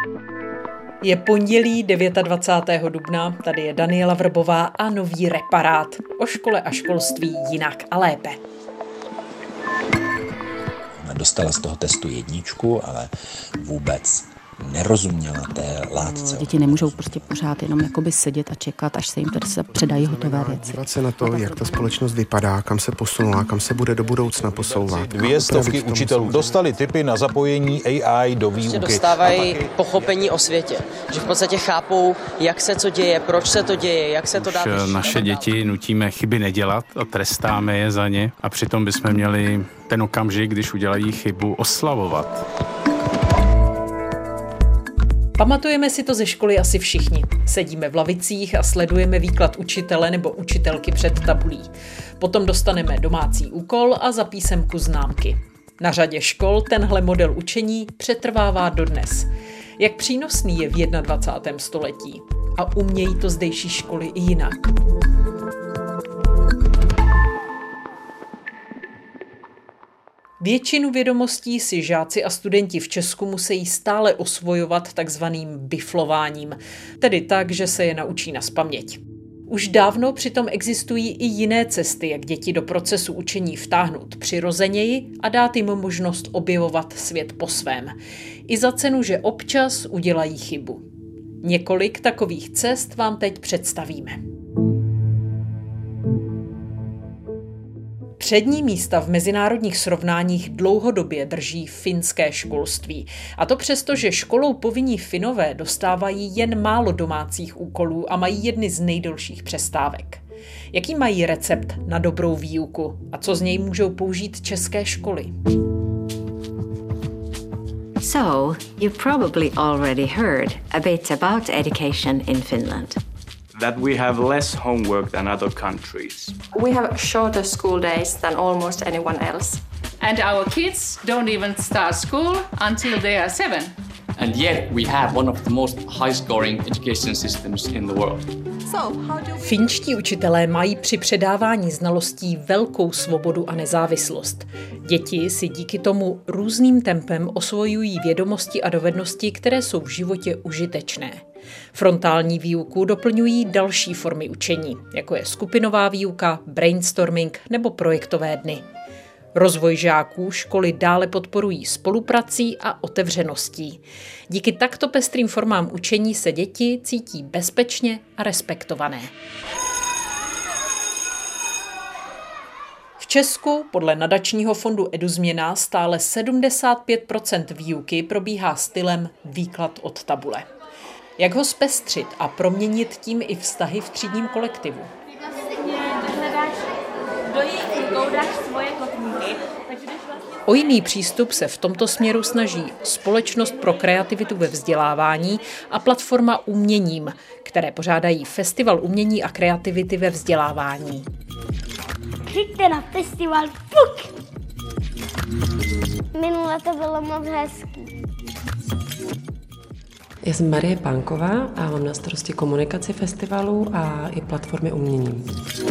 Je pondělí 29. dubna, tady je Daniela Vrbová a nový Reparát o škole a školství jinak a lépe. Dostala z toho testu 1, ale vůbec nerozuměla té látce. Děti nemůžou prostě pořád jenom jakoby sedět a čekat, až se jim tady se předají hotové věci. Dívat se na to, jak ta společnost vypadá, kam se posunula, kam se bude do budoucna posouvat. 200 učitelů dostali tipy na zapojení AI do výuky. Dostávají pochopení o světě, že v podstatě chápou, jak se co děje, proč se to děje, jak se to dá vyřešit. Naše děti nutíme chyby nedělat a trestáme je za ně a přitom bychom měli ten okamžik, když udělají chybu, oslavovat. Pamatujeme si to ze školy asi všichni. Sedíme v lavicích a sledujeme výklad učitele nebo učitelky před tabulí. Potom dostaneme domácí úkol a za písemku známky. Na řadě škol tenhle model učení přetrvává dodnes. Jak přínosný je v 21. století? A umějí to zdejší školy i jinak? Většinu vědomostí si žáci a studenti v Česku musí stále osvojovat takzvaným biflováním, tedy tak, že se je naučí nazpaměť. Už dávno přitom existují i jiné cesty, jak děti do procesu učení vtáhnout přirozeněji a dát jim možnost objevovat svět po svém. I za cenu, že občas udělají chybu. Několik takových cest vám teď představíme. Přední místa v mezinárodních srovnáních dlouhodobě drží finské školství. A to přesto, že školou povinní Finové dostávají jen málo domácích úkolů a mají jedny z nejdelších přestávek. Jaký mají recept na dobrou výuku a co z něj můžou použít české školy? So, you've probably already heard a bit about education in Finland. That we have less homework than other countries. We have shorter school days than almost anyone else. And our kids don't even start school until they are 7. And yet we have one of the most high-scoring education systems in the world. Finští učitelé mají při předávání znalostí velkou svobodu a nezávislost. Děti si díky tomu různým tempem osvojují vědomosti a dovednosti, které jsou v životě užitečné. Frontální výuku doplňují další formy učení, jako je skupinová výuka, brainstorming nebo projektové dny. Rozvoj žáků školy dále podporují spoluprací a otevřeností. Díky takto pestrým formám učení se děti cítí bezpečně a respektované. V Česku podle nadačního fondu EduZměna stále 75% výuky probíhá stylem výklad od tabule. Jak ho zpestřit a proměnit tím i vztahy v třídním kolektivu? O jiný přístup se v tomto směru snaží Společnost pro kreativitu ve vzdělávání a platforma Uměním, které pořádají Festival umění a kreativity ve vzdělávání. Přijďte na festival FUK! Minule to bylo moc hezký. Já jsem Marie Pánková a mám na starosti komunikaci festivalu a i platformy Uměním.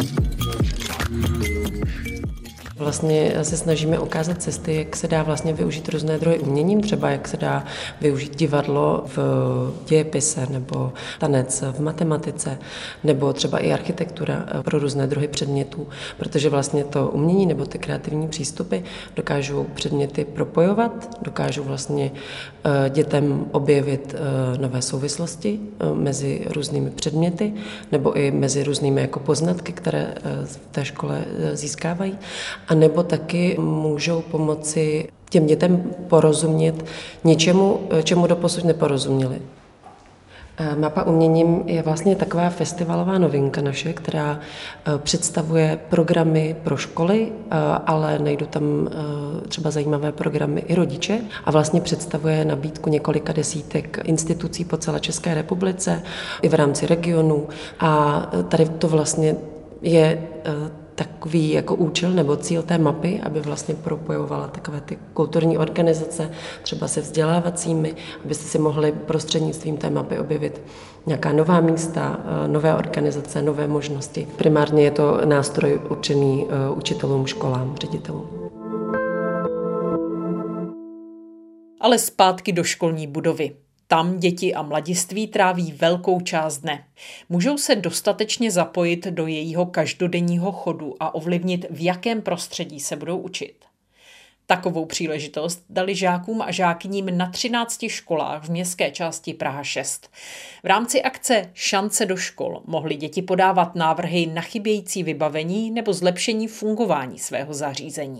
Vlastně se snažíme ukázat cesty, jak se dá vlastně využít různé druhy uměním, třeba jak se dá využít divadlo v dějepise nebo tanec v matematice, nebo třeba i architektura pro různé druhy předmětů, protože vlastně to umění nebo ty kreativní přístupy dokážou předměty propojovat, dokážou vlastně dětem objevit nové souvislosti mezi různými předměty nebo i mezi různými jako poznatky, které v té škole získávají. A nebo taky můžou pomoci těm dětem porozumět něčemu, čemu doposud neporozuměli. Mapa uměním je vlastně taková festivalová novinka naše, která představuje programy pro školy, ale najdu tam třeba zajímavé programy i rodiče a vlastně představuje nabídku několika desítek institucí po celé České republice i v rámci regionu a tady to vlastně je takový jako účel nebo cíl té mapy, aby vlastně propojovala takové ty kulturní organizace, třeba se vzdělávacími, abyste si mohli prostřednictvím té mapy objevit nějaká nová místa, nové organizace, nové možnosti. Primárně je to nástroj určený učitelům, školám, ředitelům. Ale zpátky do školní budovy. Tam děti a mladiství tráví velkou část dne. Můžou se dostatečně zapojit do jejího každodenního chodu a ovlivnit, v jakém prostředí se budou učit. Takovou příležitost dali žákům a žákyním na 13 školách v městské části Praha 6. V rámci akce Šance do škol mohly děti podávat návrhy na chybějící vybavení nebo zlepšení fungování svého zařízení.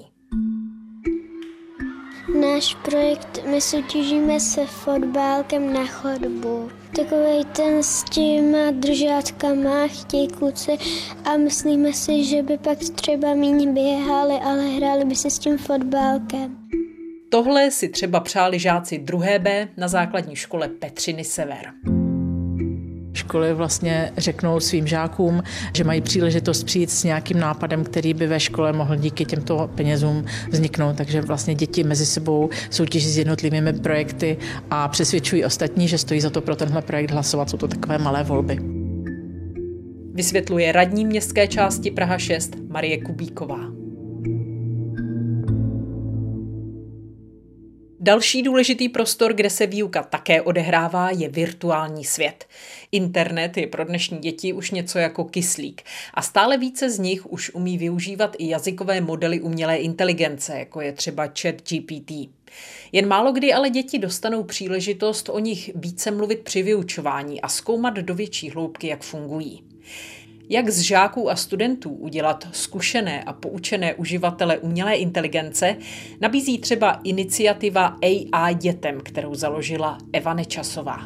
Náš projekt, my soutěžíme se fotbálkem na chodbu. Takovej ten s těma držátkama chtějí kluci a myslíme si, že by pak třeba méně běhali, ale hráli by se s tím fotbálkem. Tohle si třeba přáli žáci 2. B na základní škole Petřiny Sever. Školy vlastně řeknou svým žákům, že mají příležitost přijít s nějakým nápadem, který by ve škole mohl díky těmto penězům vzniknout. Takže vlastně děti mezi sebou soutěží s jednotlivými projekty a přesvědčují ostatní, že stojí za to pro tenhle projekt hlasovat. Jsou to takové malé volby. Vysvětluje radní městské části Praha 6 Marie Kubíková. Další důležitý prostor, kde se výuka také odehrává, je virtuální svět. Internet je pro dnešní děti už něco jako kyslík a stále více z nich už umí využívat i jazykové modely umělé inteligence, jako je třeba ChatGPT. Jen málo kdy ale děti dostanou příležitost o nich více mluvit při vyučování a zkoumat do větší hloubky, jak fungují. Jak z žáků a studentů udělat zkušené a poučené uživatele umělé inteligence, nabízí třeba iniciativa AI dětem, kterou založila Eva Nečasová.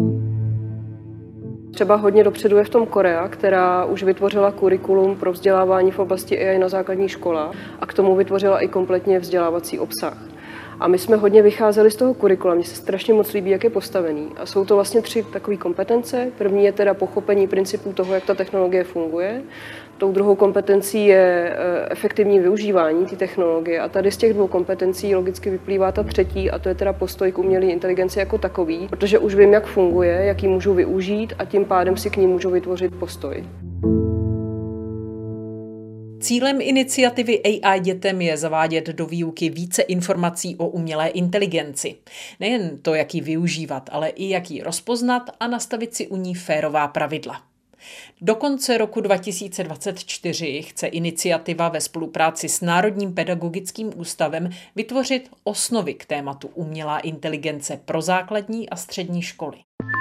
Třeba hodně dopředu je v tom Korea, která už vytvořila kurikulum pro vzdělávání v oblasti AI na základních školách a k tomu vytvořila i kompletně vzdělávací obsah. A my jsme hodně vycházeli z toho kurikula, mně se strašně moc líbí, jak je postavený. A jsou to vlastně 3 takové kompetence. První je teda pochopení principů toho, jak ta technologie funguje. Tou druhou kompetencí je efektivní využívání té technologie. A tady z těch 2 kompetencí logicky vyplývá ta třetí, a to je teda postoj k umělé inteligenci jako takový, protože už vím, jak funguje, jak ji můžu využít a tím pádem si k ní můžu vytvořit postoj. Cílem iniciativy AI dětem je zavádět do výuky více informací o umělé inteligenci. Nejen to, jak ji využívat, ale i jak ji rozpoznat a nastavit si u ní férová pravidla. Do konce roku 2024 chce iniciativa ve spolupráci s Národním pedagogickým ústavem vytvořit osnovy k tématu umělá inteligence pro základní a střední školy.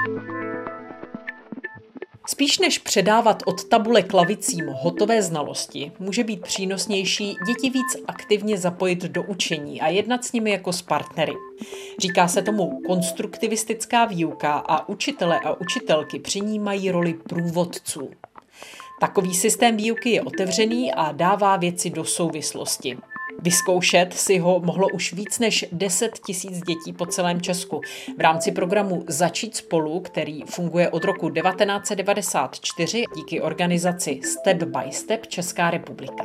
Spíš než předávat od tabule k lavicím hotové znalosti, může být přínosnější děti víc aktivně zapojit do učení a jednat s nimi jako s partnery. Říká se tomu konstruktivistická výuka a učitelé a učitelky při ní mají roli průvodců. Takový systém výuky je otevřený a dává věci do souvislosti. Vyzkoušet si ho mohlo už víc než 10 000 dětí po celém Česku v rámci programu Začít spolu, který funguje od roku 1994 díky organizaci Step by Step Česká republika.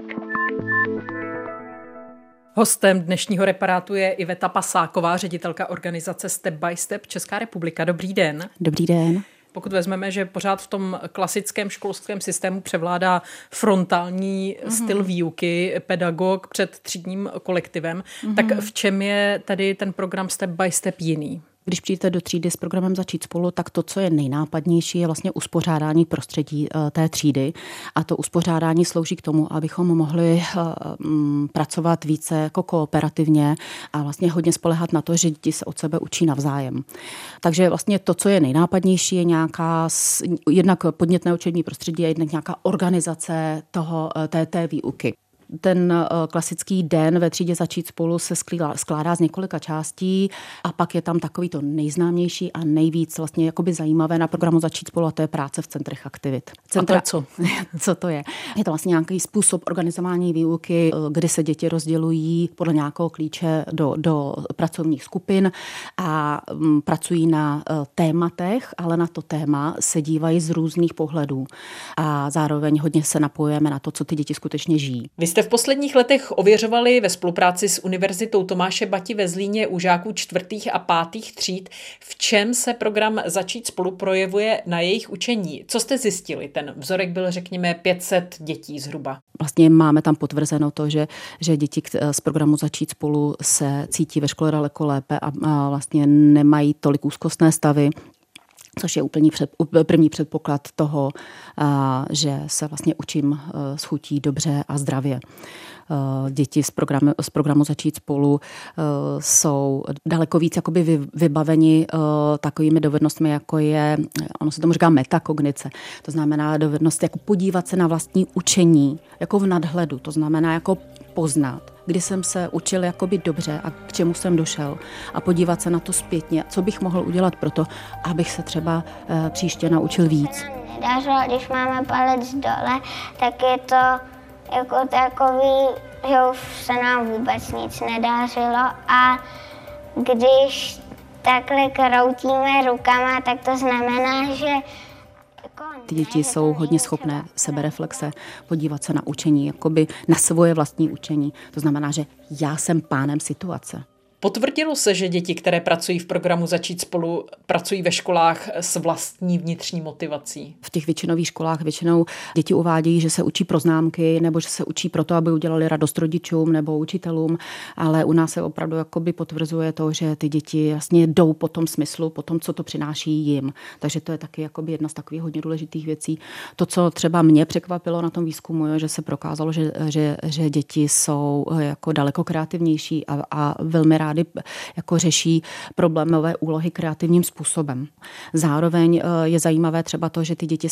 Hostem dnešního reparátu je Iveta Pasáková, ředitelka organizace Step by Step Česká republika. Dobrý den. Dobrý den. Pokud vezmeme, že pořád v tom klasickém školském systému převládá frontální styl výuky, pedagog před třídním kolektivem, tak v čem je tady ten program Step by Step jiný? Když přijdete do třídy s programem Začít spolu, tak to, co je nejnápadnější, je vlastně uspořádání prostředí té třídy. A to uspořádání slouží k tomu, abychom mohli pracovat více jako kooperativně a vlastně hodně spoléhat na to, že děti se od sebe učí navzájem. Takže vlastně to, co je nejnápadnější, je nějaká jednak podnětné učební prostředí a jednak nějaká organizace té výuky. Ten klasický den ve třídě Začít spolu se skládá z několika částí a pak je tam takový to nejznámější a nejvíc vlastně jakoby zajímavé na programu Začít spolu, a to je práce v centrech aktivit. Co? Co to je? Je to vlastně nějaký způsob organizování výuky, kdy se děti rozdělují podle nějakého klíče do pracovních skupin a pracují na tématech, ale na to téma se dívají z různých pohledů a zároveň hodně se napojujeme na to, co ty děti skutečně žijí. Vy jste jste v posledních letech ověřovali ve spolupráci s Univerzitou Tomáše Bati ve Zlíně u žáků 4. a 5. tříd, v čem se program Začít spolu projevuje na jejich učení? Co jste zjistili? Ten vzorek byl, řekněme, 500 dětí zhruba. Vlastně máme tam potvrzeno to, že děti z programu Začít spolu se cítí ve škole daleko lépe a vlastně nemají tolik úzkostné stavy, což je první předpoklad toho, že se vlastně učím s chutí dobře a zdravě. Děti z programu Začít spolu jsou daleko víc jakoby vybaveni takovými dovednostmi, jako je, ono se tomu říká metakognice. To znamená dovednost jako podívat se na vlastní učení, jako v nadhledu. To znamená jako poznat, kdy jsem se učil jakoby dobře a k čemu jsem došel a podívat se na to zpětně, co bych mohl udělat pro to, abych se třeba příště naučil víc. Nedařilo, když máme palec dole, tak je to jako takový, že už se nám vůbec nic nedařilo a když takhle kroutíme rukama, tak to znamená, že ty děti jsou hodně schopné sebereflexe, podívat se na učení, jakoby na svoje vlastní učení. To znamená, že já jsem pánem situace. Potvrdilo se, že děti, které pracují v programu Začít spolu, pracují ve školách s vlastní vnitřní motivací? V těch většinových školách většinou děti uvádějí, že se učí pro známky nebo že se učí proto, aby udělali radost rodičům nebo učitelům, ale u nás se opravdu jakoby potvrzuje to, že ty děti vlastně jdou po tom smyslu, po tom, co to přináší jim. Takže to je taky jakoby jedna z takových hodně důležitých věcí. To, co třeba mě překvapilo na tom výzkumu, je, že se prokázalo, že děti jsou jako daleko kreativnější a velmi rádi jako řeší problémové úlohy kreativním způsobem. Zároveň je zajímavé třeba to, že ty děti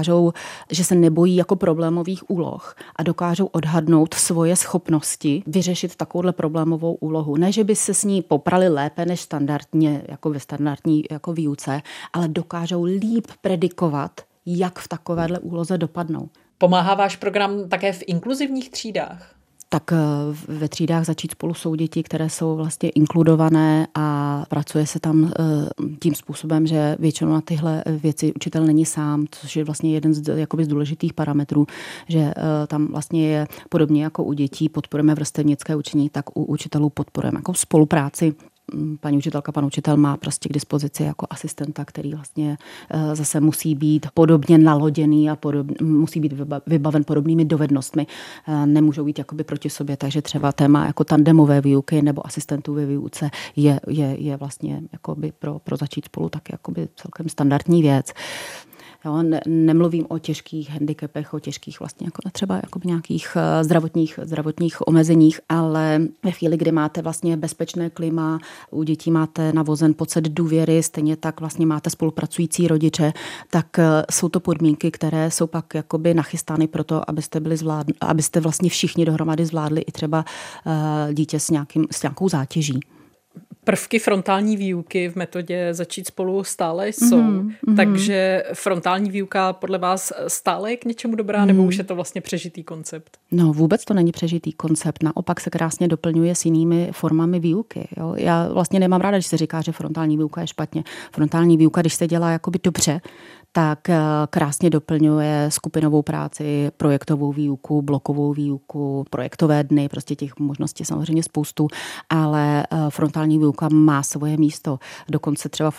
že se nebojí jako problémových úloh a dokážou odhadnout svoje schopnosti vyřešit takovouhle problémovou úlohu. Ne, že by se s ní poprali lépe než standardně, jako ve standardní jako výuce, ale dokážou líp predikovat, jak v takovéhle úloze dopadnou. Pomáhá váš program také v inkluzivních třídách? Tak ve třídách Začít spolu jsou děti, které jsou vlastně inkludované a pracuje se tam tím způsobem, že většinou na tyhle věci učitel není sám, což je vlastně jeden z důležitých parametrů, že tam vlastně je podobně jako u dětí podporujeme vrstevnické učení, tak u učitelů podporujeme jako spolupráci. Paní učitelka, pan učitel má prostě k dispozici jako asistenta, který vlastně zase musí být podobně naloděný a musí být vybaven podobnými dovednostmi. Nemůžou být jakoby proti sobě, takže třeba téma jako tandemové výuky nebo asistentů ve výuce je vlastně jakoby pro Začít spolu tak jakoby celkem standardní věc. Jo, nemluvím o těžkých handicapech, o těžkých vlastně jako třeba jakoby nějakých zdravotních omezeních, ale ve chvíli, kdy máte vlastně bezpečné klima, u dětí máte navozen pocit důvěry, stejně tak vlastně máte spolupracující rodiče, tak jsou to podmínky, které jsou pak jakoby nachystány pro to, abyste vlastně všichni dohromady zvládli i třeba dítě s nějakou zátěží. Prvky frontální výuky v metodě Začít spolu stále jsou, takže frontální výuka podle vás stále je k něčemu dobrá, nebo už je to vlastně přežitý koncept? No vůbec to není přežitý koncept, naopak se krásně doplňuje s jinými formami výuky. Jo? Já vlastně nemám ráda, když se říká, že frontální výuka je špatně. Frontální výuka, když se dělá jakoby dobře, tak krásně doplňuje skupinovou práci, projektovou výuku, blokovou výuku, projektové dny, prostě těch možností samozřejmě spoustu, ale frontální výuka má svoje místo. Dokonce třeba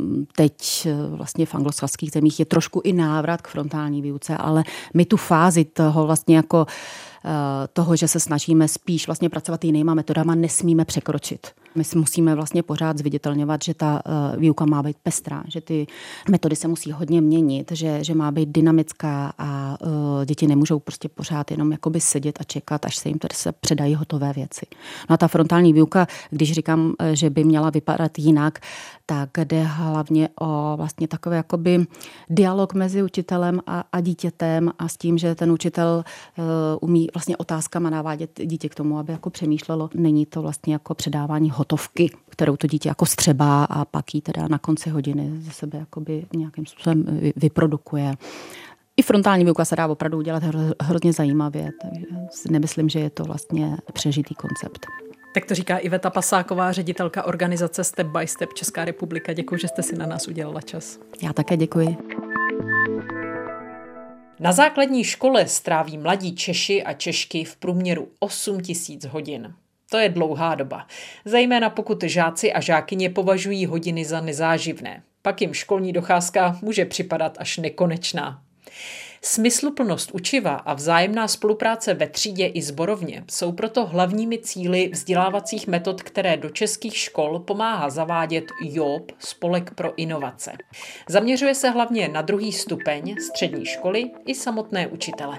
teď vlastně v anglosaských zemích je trošku i návrat k frontální výuce, ale my tu fázi toho vlastně jako toho, že se snažíme spíš vlastně pracovat jinýma metodama, nesmíme překročit. My si musíme vlastně pořád zviditelňovat, že ta výuka má být pestrá, že ty metody se musí hodně měnit, že má být dynamická a děti nemůžou prostě pořád jenom jakoby sedět a čekat, až se jim tady se předají hotové věci. No a ta frontální výuka, když říkám, že by měla vypadat jinak, tak jde hlavně o vlastně takový jakoby dialog mezi učitelem a dítětem a s tím, že ten učitel umí vlastně otázkama navádět dítě k tomu, aby jako přemýšlelo. Není to vlastně jako předávání hotovky, kterou to dítě jako střebá a pak jí teda na konci hodiny ze sebe jakoby nějakým způsobem vyprodukuje. I frontální výuka se dá opravdu udělat hrozně zajímavě, takže si nemyslím, že je to vlastně přežitý koncept. Tak to říká Iveta Pasáková, ředitelka organizace Step by Step Česká republika. Děkuji, že jste si na nás udělala čas. Já také děkuji. Na základní škole stráví mladí Češi a Češky v průměru 8 000 hodin. To je dlouhá doba, zejména pokud žáci a žákyně považují hodiny za nezáživné. Pak jim školní docházka může připadat až nekonečná. Smysluplnost učiva a vzájemná spolupráce ve třídě i sborovně jsou proto hlavními cíli vzdělávacích metod, které do českých škol pomáhá zavádět JOB, Spolek pro inovace. Zaměřuje se hlavně na 2. stupeň střední školy i samotné učitele.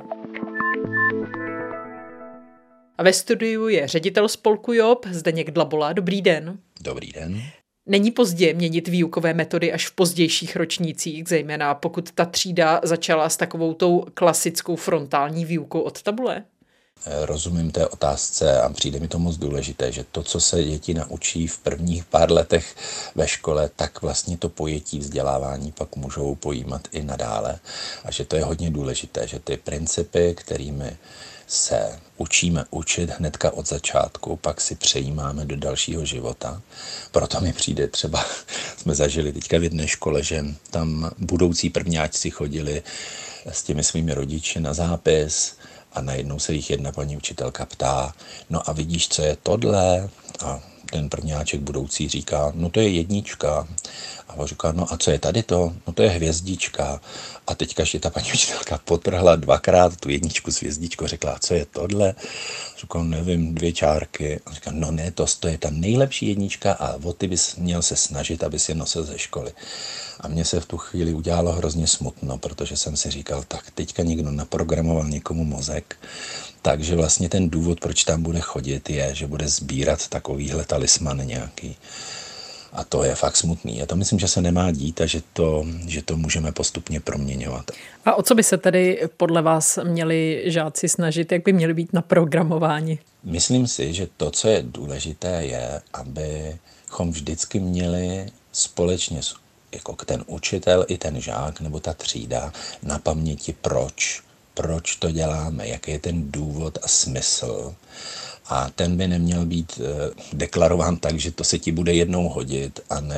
A ve studiu je ředitel spolku JOB Zdeněk Dlabola. Dobrý den. Dobrý den. Není pozdě měnit výukové metody až v pozdějších ročnících, zejména pokud ta třída začala s takovou tou klasickou frontální výukou od tabule? Rozumím té otázce a přijde mi to moc důležité, že to, co se děti naučí v prvních pár letech ve škole, tak vlastně to pojetí vzdělávání pak můžou pojímat i nadále. A že to je hodně důležité, že ty principy, kterými se učíme učit hnedka od začátku, pak si přejímáme do dalšího života. Proto mi přijde třeba, jsme zažili teďka v jedné škole, že tam budoucí prvňáčci chodili s těmi svými rodiči na zápis a najednou se jich jedna paní učitelka ptá, no a vidíš, co je tohle? A ten prvňáček budoucí říká, no to je 1. A on říká, no a co je tady to? No to je hvězdička. A teďka ještě ta paní učitelka potrhla 2krát tu 1 s hvězdičkou, řekla, co je tohle? Říkal, nevím, 2 čárky. A říká, no ne, to je ta nejlepší 1 a o ty bys měl se snažit, abys je nosil ze školy. A mně se v tu chvíli udělalo hrozně smutno, protože jsem si říkal, tak teďka někdo naprogramoval někomu mozek, takže vlastně ten důvod, proč tam bude chodit, je, že bude sbírat takovýhle talisman nějaký. A to je fakt smutný. Já to myslím, že se nemá dít a že to můžeme postupně proměňovat. A o co by se tedy podle vás měli žáci snažit? Jak by měli být naprogramováni? Myslím si, že to, co je důležité, je, abychom vždycky měli společně jako ten učitel i ten žák nebo ta třída na paměti proč to děláme, jaký je ten důvod a smysl. A ten by neměl být deklarován tak, že to se ti bude jednou hodit,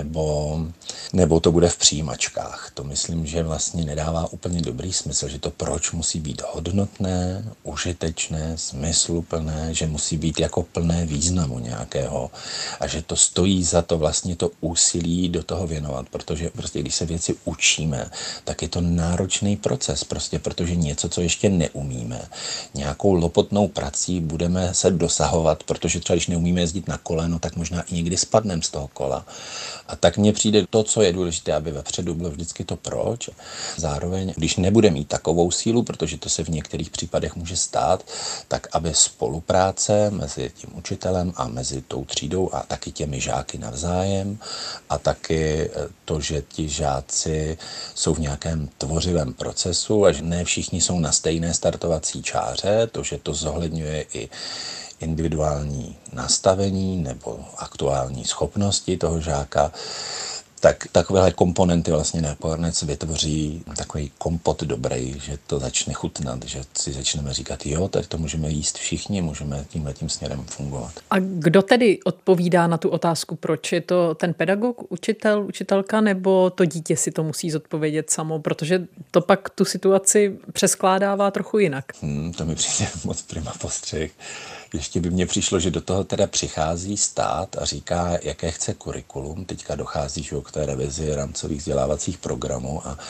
nebo to bude v přijímačkách. To myslím, že vlastně nedává úplně dobrý smysl, že to proč musí být hodnotné, užitečné, smysluplné, že musí být jako plné významu nějakého a že to stojí za to vlastně to úsilí do toho věnovat, protože prostě když se věci učíme, tak je to náročný proces, prostě protože něco, co ještě neumíme, nějakou lopotnou prací budeme se dosahovat, protože třeba když neumíme jezdit na kole, no tak možná i někdy spadneme z toho kola. A tak mně přijde to, co je důležité, aby vepředu bylo vždycky to proč. Zároveň, když nebude mít takovou sílu, protože to se v některých případech může stát, tak aby spolupráce mezi tím učitelem a mezi tou třídou a taky těmi žáky navzájem a taky to, že ti žáci jsou v nějakém tvořivém procesu a že ne všichni jsou na stejné startovací čáře, to, že to zohledňuje i individuální nastavení nebo aktuální schopnosti toho žáka, tak takovéhle komponenty vlastně nakonec vytvoří takový kompot dobrý, že to začne chutnat, že si začneme říkat, jo, tak to můžeme jíst všichni, můžeme tímhletím směrem fungovat. A kdo tedy odpovídá na tu otázku, proč? Je to ten pedagog, učitel, učitelka, nebo to dítě si to musí zodpovědět samo, protože to pak tu situaci přeskládává trochu jinak. To mi přijde moc prima postřeh. Ještě by mně přišlo, že do toho teda přichází stát a říká, jaké chce kurikulum. Teďka dochází k té revizi rámcových vzdělávacích programů a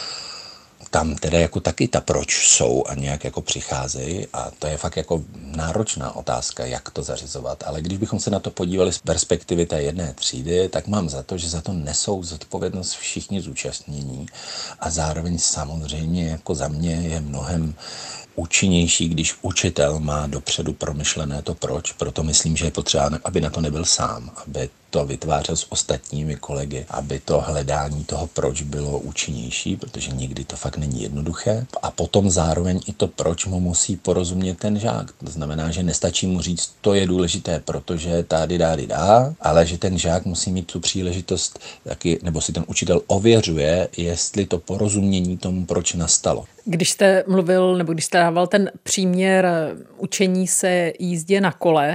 tam teda jako taky ta proč jsou a nějak jako přicházejí a to je fakt jako náročná otázka, jak to zařizovat. Ale když bychom se na to podívali z perspektivy té jedné třídy, tak mám za to, že za to nesou zodpovědnost všichni zúčastnění a zároveň samozřejmě jako za mě je mnohem účinnější, když učitel má dopředu promyšlené to proč, proto myslím, že je potřeba, aby na to nebyl sám, aby to vytvářel s ostatními kolegy, aby to hledání toho proč bylo účinnější, protože někdy to fakt není jednoduché. A potom zároveň i to proč mu musí porozumět ten žák. To znamená, že nestačí mu říct, to je důležité, protože tady dá, ale že ten žák musí mít tu příležitost taky, nebo si ten učitel ověřuje, jestli to porozumění tomu proč nastalo. Když jste mluvil, nebo když jste dával ten příměr učení se jízdě na kole,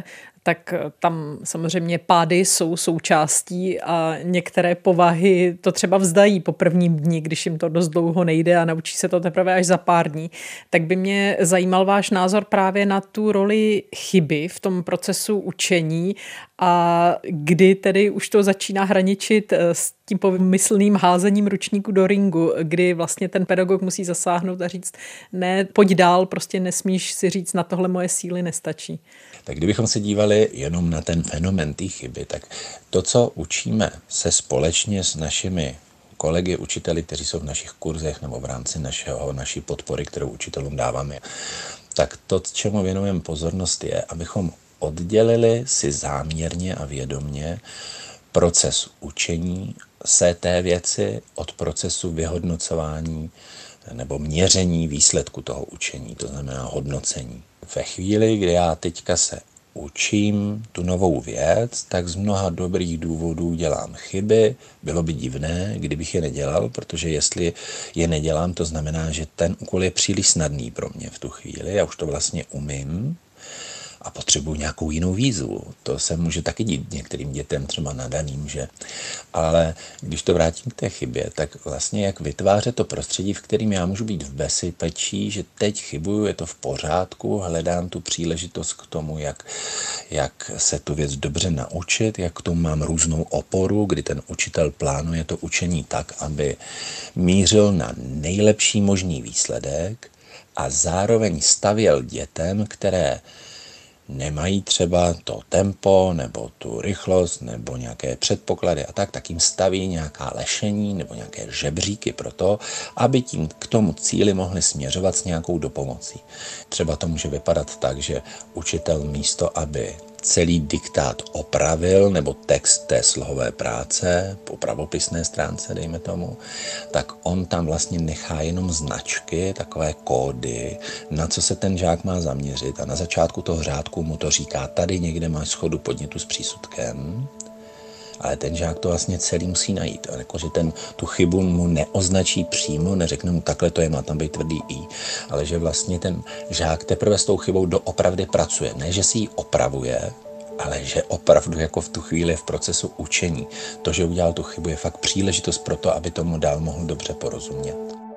tak tam samozřejmě pády jsou součástí a některé povahy to třeba vzdají po prvním dni, když jim to dost dlouho nejde a naučí se to teprve až za pár dní. Tak by mě zajímal váš názor právě na tu roli chyby v tom procesu učení a kdy tedy už to začíná hraničit s tím pomyslným házením ručníku do ringu, kdy vlastně ten pedagog musí zasáhnout a říct, ne, pojď dál, prostě nesmíš si říct, na tohle moje síly nestačí. Tak kdybychom se dívali jenom na ten fenomén té chyby, tak to, co učíme se společně s našimi kolegy, učiteli, kteří jsou v našich kurzech nebo v rámci naší podpory, kterou učitelům dáváme, tak to, čemu věnujeme pozornost, je, abychom oddělili si záměrně a vědomně proces učení se té věci od procesu vyhodnocování nebo měření výsledku toho učení, to znamená hodnocení. Ve chvíli, kdy já teďka se učím tu novou věc, tak z mnoha dobrých důvodů dělám chyby. Bylo by divné, kdybych je nedělal, protože jestli je nedělám, to znamená, že ten úkol je příliš snadný pro mě v tu chvíli. Já už to vlastně umím a potřebuji nějakou jinou výzvu. To se může taky dít některým dětem, třeba nadaným, že? Ale když to vrátím k té chybě, tak vlastně jak vytvářet to prostředí, v kterém já můžu být v bezpečí, že teď chybuju, je to v pořádku, hledám tu příležitost k tomu, jak se tu věc dobře naučit, jak k tomu mám různou oporu, kdy ten učitel plánuje to učení tak, aby mířil na nejlepší možný výsledek a zároveň stavěl dětem, které nemají třeba to tempo nebo tu rychlost nebo nějaké předpoklady a tak jim staví nějaká lešení nebo nějaké žebříky pro to, aby tím k tomu cíli mohli směřovat s nějakou dopomocí. Třeba to může vypadat tak, že učitel místo, aby celý diktát opravil nebo text té slohové práce po pravopisné stránce, dejme tomu, tak on tam vlastně nechá jenom značky, takové kódy, na co se ten žák má zaměřit a na začátku toho řádku mu to říká, tady někde máš schodu podnětu s přísudkem, ale ten žák to vlastně celý musí najít. A jakože tu chybu mu neoznačí přímo, neřekne mu takhle to je, má tam být tvrdý i, ale že vlastně ten žák teprve s tou chybou doopravdy pracuje. Ne, že si ji opravuje, ale že opravdu jako v tu chvíli v procesu učení. To, že udělal tu chybu, je fakt příležitost pro to, aby tomu dál mohl dobře porozumět.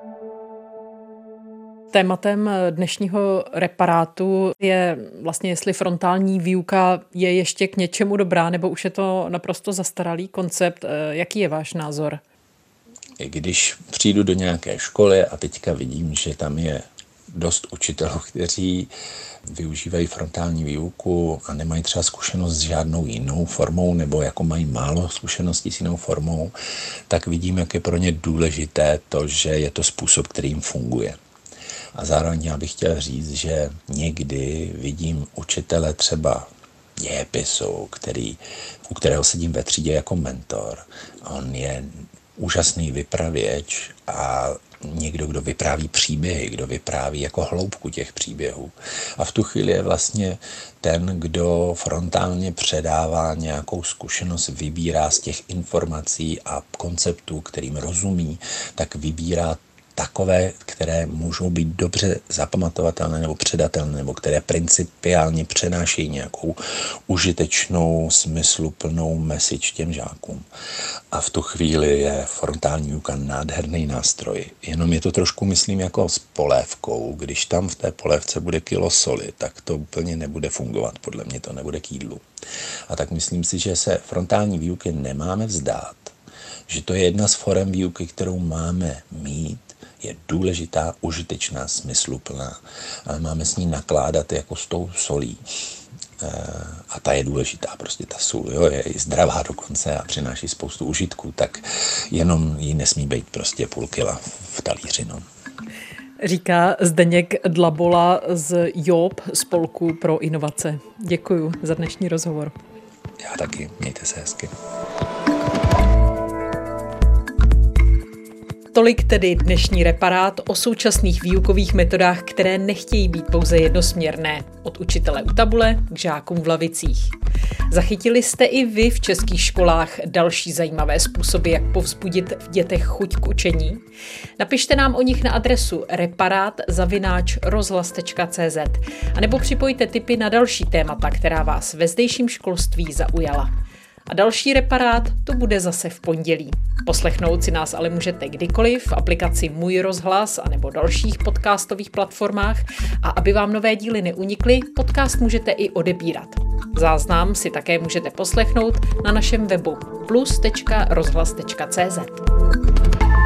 Tématem dnešního reparátu je vlastně, jestli frontální výuka je ještě k něčemu dobrá, nebo už je to naprosto zastaralý koncept. Jaký je váš názor? Když přijdu do nějaké školy a teďka vidím, že tam je dost učitelů, kteří využívají frontální výuku a nemají třeba zkušenost s žádnou jinou formou nebo jako mají málo zkušeností s jinou formou, tak vidím, jak je pro ně důležité to, že je to způsob, který jim funguje. A zároveň já bych chtěl říct, že někdy vidím učitele třeba dějepisu, u kterého sedím ve třídě jako mentor. On je úžasný vypravěč a někdo, kdo vypráví příběhy, kdo vypráví jako hloubku těch příběhů. A v tu chvíli je vlastně ten, kdo frontálně předává nějakou zkušenost, vybírá z těch informací a konceptů, kterým rozumí, tak vybírá takové, které můžou být dobře zapamatovatelné nebo předatelné, nebo které principiálně přenášejí nějakou užitečnou, smysluplnou message těm žákům. A v tu chvíli je frontální výuka nádherný nástroj. Jenom je to trošku, myslím, jako s polévkou. Když tam v té polévce bude kilo soli, tak to úplně nebude fungovat. Podle mě to nebude k jídlu. A tak myslím si, že se frontální výuky nemáme vzdát. Že to je jedna z forem výuky, kterou máme mít, je důležitá, užitečná, smysluplná, ale máme s ní nakládat jako s tou solí. A ta je důležitá, prostě ta sůl, jo, je i zdravá dokonce a přináší spoustu užitků, tak jenom jí nesmí být prostě půl kila v talíři. No. Říká Zdeněk Dlabola z JOB, Spolku pro inovace. Děkuju za dnešní rozhovor. Já taky, mějte se hezky. Tolik tedy dnešní reparát o současných výukových metodách, které nechtějí být pouze jednosměrné. Od učitele u tabule k žákům v lavicích. Zachytili jste i vy v českých školách další zajímavé způsoby, jak povzbudit v dětech chuť k učení? Napište nám o nich na adresu reparát@rozhlas.cz a nebo připojte tipy na další témata, která vás ve zdejším školství zaujala. A další reparát to bude zase v pondělí. Poslechnout si nás ale můžete kdykoliv v aplikaci Můj rozhlas a nebo dalších podcastových platformách a aby vám nové díly neunikly, podcast můžete i odebírat. Záznam si také můžete poslechnout na našem webu plus.rozhlas.cz.